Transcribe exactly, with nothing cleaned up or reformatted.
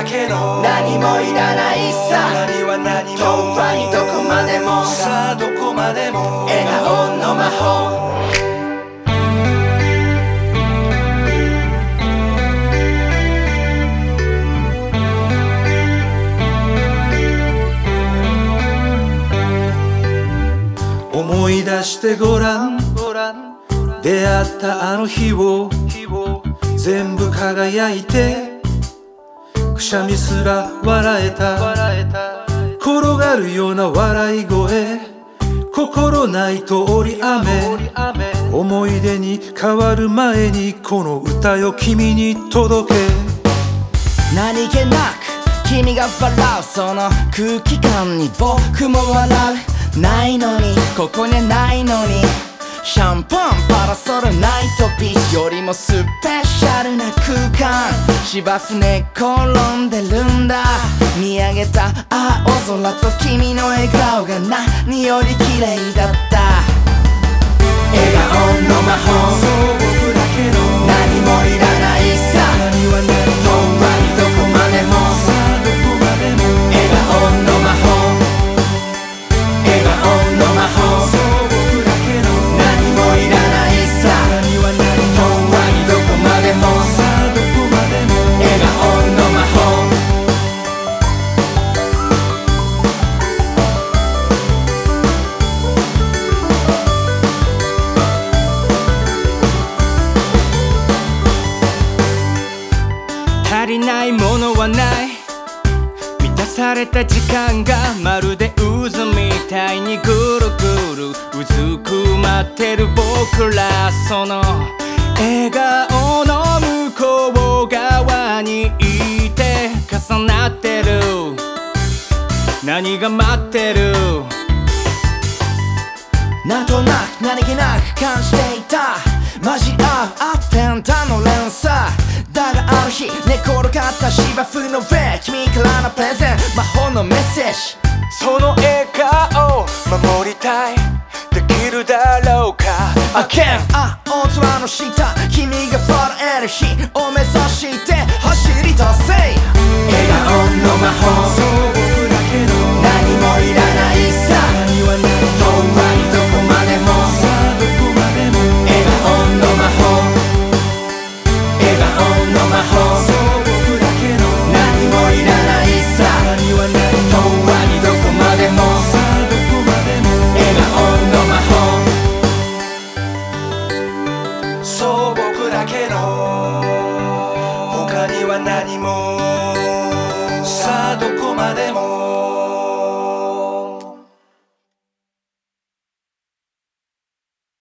だけの何もいらないさ何は何も遠くにどこまでもさあどこまでも笑顔の魔法思い出してごらん出会ったあの日を全部輝いてくしゃみすら笑えた転がるような笑い声心ない通り雨思い出に変わる前にこの歌よ君に届け何気なく君が笑うその空気感に僕も笑うないのにここにないのにシャンパンパラソルナイトビーチよりもスペシャルな空間芝生寝転んでるんだ見上げた青空と君の笑顔が何より綺麗だった笑顔の魔法そう僕だけの何もいらないさ何は何も遠くにどこまでもさあどこまでも笑顔の魔法笑顔の魔法そう僕だけの何もいらないさ何は何遠もくにどこまでもさあどこまでも笑顔の魔法足りないものはない満たされた時間がまるで渦みたいにぐるぐるうずくまってる僕らその笑顔の向こう側にいて重なってる何が待ってるなんとなく何気なく感じていた交わうアテンダの連鎖だがある日寝転がった芝生の上君からのプレゼン魔法のメッセージその笑顔守りたいできるだろうか I can 青空の下君がフォルエル日を目指して走り出せ笑顔の魔法そう僕だけの何もいらないさ何は何遠くにどこまでもさあどこまでも笑顔の魔法笑顔の魔法そう僕だけの何もいらないさ何は何遠くにどこまでもさあどこまでも笑顔の魔法そう僕だけの他には何もさあどこまでも